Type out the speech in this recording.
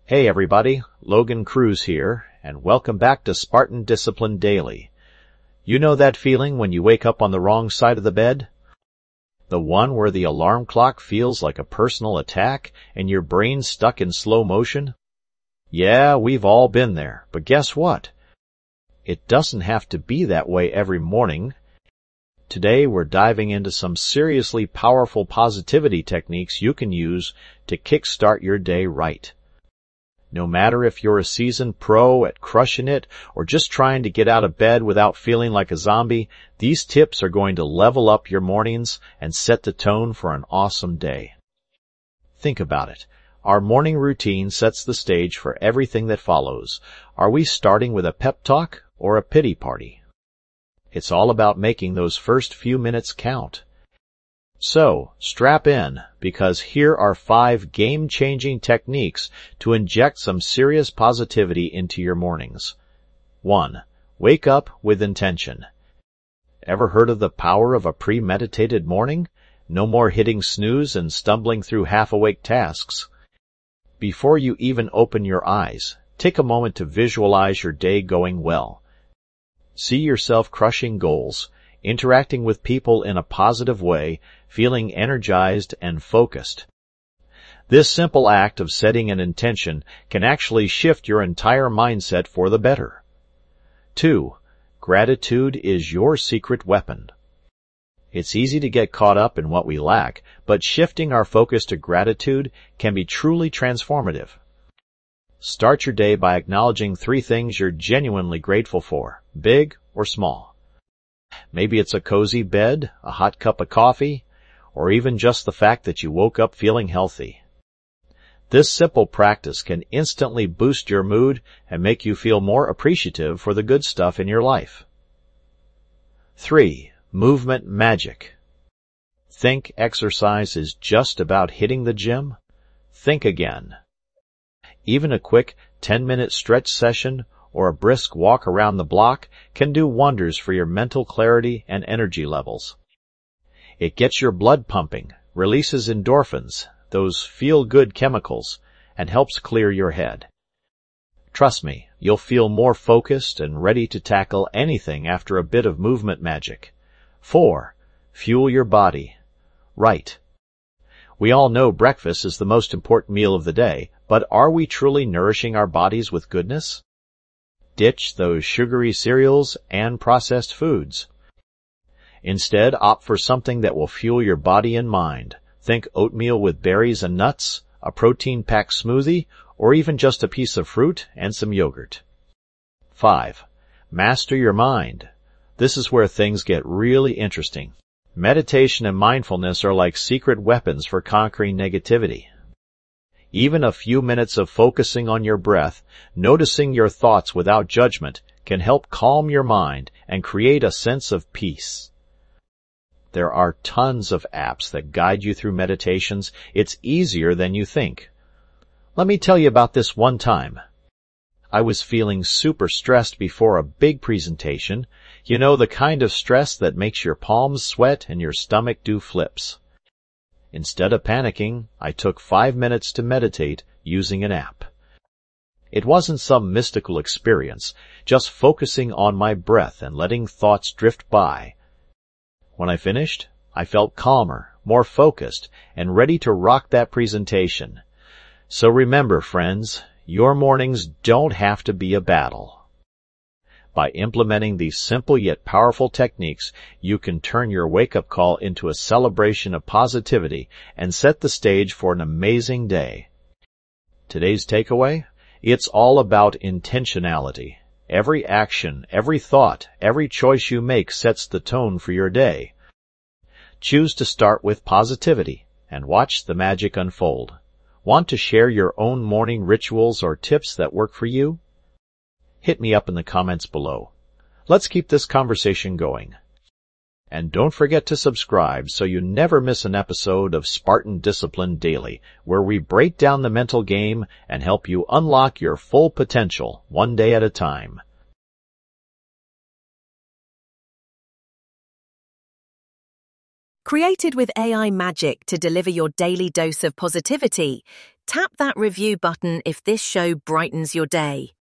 Hey everybody, Logan Cruz here, and welcome back to Spartan Discipline Daily. You know that feeling when you wake up on the wrong side of the bed? The one where the alarm clock feels like a personal attack and your brain's stuck in slow motion? Yeah, we've all been there, but guess what? It doesn't have to be that way every morning. Today we're diving into some seriously powerful positivity techniques you can use to kickstart your day right. No matter if you're a seasoned pro at crushing it or just trying to get out of bed without feeling like a zombie, these tips are going to level up your mornings and set the tone for an awesome day. Think about it. Our morning routine sets the stage for everything that follows. Are we starting with a pep talk or a pity party? It's all about making those first few minutes count. So, strap in, because here are 5 game-changing techniques to inject some serious positivity into your mornings. 1. Wake up with intention. Ever heard of the power of a premeditated morning? No more hitting snooze and stumbling through half-awake tasks. Before you even open your eyes, take a moment to visualize your day going well. See yourself crushing goals, interacting with people in a positive way, feeling energized and focused. This simple act of setting an intention can actually shift your entire mindset for the better. 2. Gratitude is your secret weapon. It's easy to get caught up in what we lack, but shifting our focus to gratitude can be truly transformative. Start your day by acknowledging 3 things you're genuinely grateful for, big or small. Maybe it's a cozy bed, a hot cup of coffee, or even just the fact that you woke up feeling healthy. This simple practice can instantly boost your mood and make you feel more appreciative for the good stuff in your life. 3. Movement magic. Think exercise is just about hitting the gym? Think again. Even a quick 10-minute stretch session or a brisk walk around the block can do wonders for your mental clarity and energy levels. It gets your blood pumping, releases endorphins, those feel-good chemicals, and helps clear your head. Trust me, you'll feel more focused and ready to tackle anything after a bit of movement magic. 4. Fuel your body. Right. We all know breakfast is the most important meal of the day, but are we truly nourishing our bodies with goodness? Ditch those sugary cereals and processed foods. Instead, opt for something that will fuel your body and mind. Think oatmeal with berries and nuts, a protein-packed smoothie, or even just a piece of fruit and some yogurt. 5. Master your mind. This is where things get really interesting. Meditation and mindfulness are like secret weapons for conquering negativity. Even a few minutes of focusing on your breath, noticing your thoughts without judgment, can help calm your mind and create a sense of peace. There are tons of apps that guide you through meditations. It's easier than you think. Let me tell you about this one time. I was feeling super stressed before a big presentation. You know, the kind of stress that makes your palms sweat and your stomach do flips. Instead of panicking, I took 5 minutes to meditate using an app. It wasn't some mystical experience, just focusing on my breath and letting thoughts drift by. When I finished, I felt calmer, more focused, and ready to rock that presentation. So remember, friends, your mornings don't have to be a battle. By implementing these simple yet powerful techniques, you can turn your wake-up call into a celebration of positivity and set the stage for an amazing day. Today's takeaway? It's all about intentionality. Every action, every thought, every choice you make sets the tone for your day. Choose to start with positivity and watch the magic unfold. Want to share your own morning rituals or tips that work for you? Hit me up in the comments below. Let's keep this conversation going. And don't forget to subscribe so you never miss an episode of Spartan Discipline Daily, where we break down the mental game and help you unlock your full potential one day at a time. Created with AI magic to deliver your daily dose of positivity, Tap that review button if this show brightens your day.